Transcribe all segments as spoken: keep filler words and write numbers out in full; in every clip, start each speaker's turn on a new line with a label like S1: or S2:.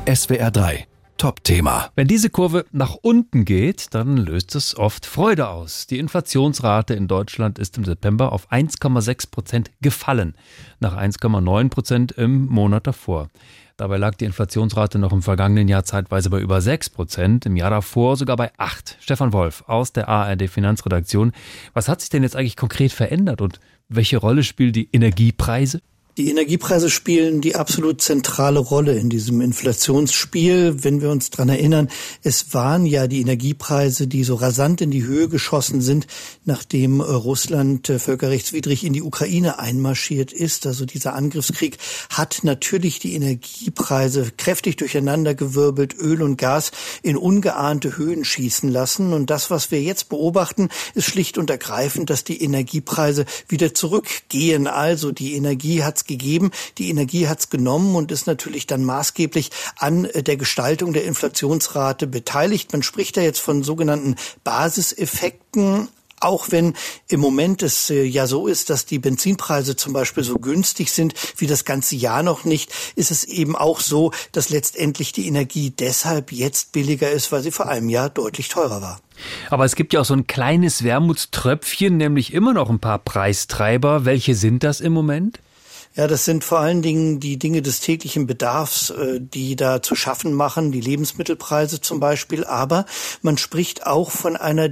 S1: S W R drei Top-Thema.
S2: Wenn diese Kurve nach unten geht, dann löst es oft Freude aus. Die Inflationsrate in Deutschland ist im September auf eins Komma sechs Prozent gefallen, nach eins Komma neun Prozent im Monat davor. Dabei lag die Inflationsrate noch im vergangenen Jahr zeitweise bei über sechs Prozent, im Jahr davor sogar bei acht. Stefan Wolf aus der A R D Finanzredaktion. Was hat sich denn jetzt eigentlich konkret verändert und welche Rolle spielen die Energiepreise?
S3: Die Energiepreise spielen die absolut zentrale Rolle in diesem Inflationsspiel. Wenn wir uns dran erinnern, es waren ja die Energiepreise, die so rasant in die Höhe geschossen sind, nachdem Russland völkerrechtswidrig in die Ukraine einmarschiert ist. Also dieser Angriffskrieg hat natürlich die Energiepreise kräftig durcheinandergewirbelt, Öl und Gas in ungeahnte Höhen schießen lassen. Und das, was wir jetzt beobachten, ist schlicht und ergreifend, dass die Energiepreise wieder zurückgehen. Also die Energie hat gegeben. Die Energie hat es genommen und ist natürlich dann maßgeblich an der Gestaltung der Inflationsrate beteiligt. Man spricht da jetzt von sogenannten Basiseffekten. Auch wenn im Moment es äh, ja so ist, dass die Benzinpreise zum Beispiel so günstig sind wie das ganze Jahr noch nicht, ist es eben auch so, dass letztendlich die Energie deshalb jetzt billiger ist, weil sie vor einem Jahr deutlich teurer war.
S2: Aber es gibt ja auch so ein kleines Wermutströpfchen, nämlich immer noch ein paar Preistreiber. Welche sind das im Moment?
S3: Ja, das sind vor allen Dingen die Dinge des täglichen Bedarfs, die da zu schaffen machen, die Lebensmittelpreise zum Beispiel. Aber man spricht auch von einer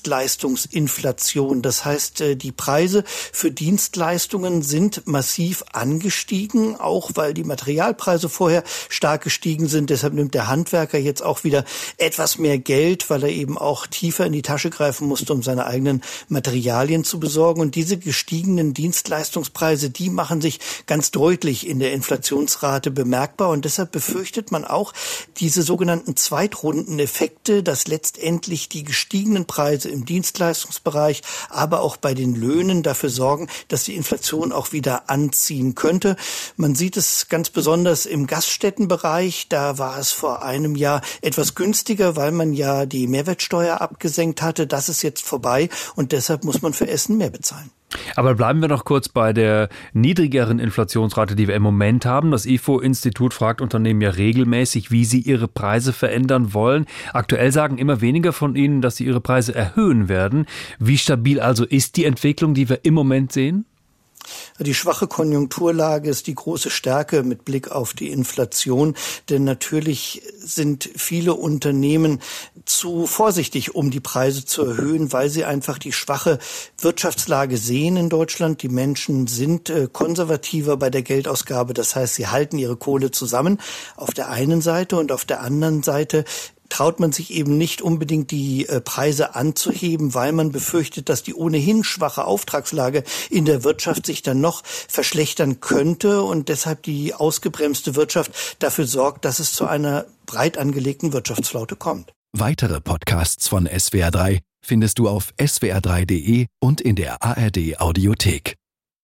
S3: Dienstleistungsinflation. Das heißt, die Preise für Dienstleistungen sind massiv angestiegen, auch weil die Materialpreise vorher stark gestiegen sind. Deshalb nimmt der Handwerker jetzt auch wieder etwas mehr Geld, weil er eben auch tiefer in die Tasche greifen musste, um seine eigenen Materialien zu besorgen. Und diese gestiegenen Dienstleistungspreise, die machen sich ganz deutlich in der Inflationsrate bemerkbar. Und deshalb befürchtet man auch diese sogenannten Zweitrundeneffekte, dass letztendlich die gestiegenen Preise im Dienstleistungsbereich, aber auch bei den Löhnen dafür sorgen, dass die Inflation auch wieder anziehen könnte. Man sieht es ganz besonders im Gaststättenbereich. Da war es vor einem Jahr etwas günstiger, weil man ja die Mehrwertsteuer abgesenkt hatte. Das ist jetzt vorbei und deshalb muss man für Essen mehr bezahlen.
S2: Aber bleiben wir noch kurz bei der niedrigeren Inflationsrate, die wir im Moment haben. Das I F O-Institut fragt Unternehmen ja regelmäßig, wie sie ihre Preise verändern wollen. Aktuell sagen immer weniger von ihnen, dass sie ihre Preise erhöhen werden. Wie stabil also ist die Entwicklung, die wir im Moment sehen?
S3: Die schwache Konjunkturlage ist die große Stärke mit Blick auf die Inflation, denn natürlich sind viele Unternehmen zu vorsichtig, um die Preise zu erhöhen, weil sie einfach die schwache Wirtschaftslage sehen in Deutschland. Die Menschen sind konservativer bei der Geldausgabe, das heißt, sie halten ihre Kohle zusammen auf der einen Seite und auf der anderen Seite traut man sich eben nicht unbedingt die äh, Preise anzuheben, weil man befürchtet, dass die ohnehin schwache Auftragslage in der Wirtschaft sich dann noch verschlechtern könnte und deshalb die ausgebremste Wirtschaft dafür sorgt, dass es zu einer breit angelegten Wirtschaftsflaute kommt.
S1: Weitere Podcasts von S W R drei findest du auf S W R drei Punkt de und in der A R D Audiothek.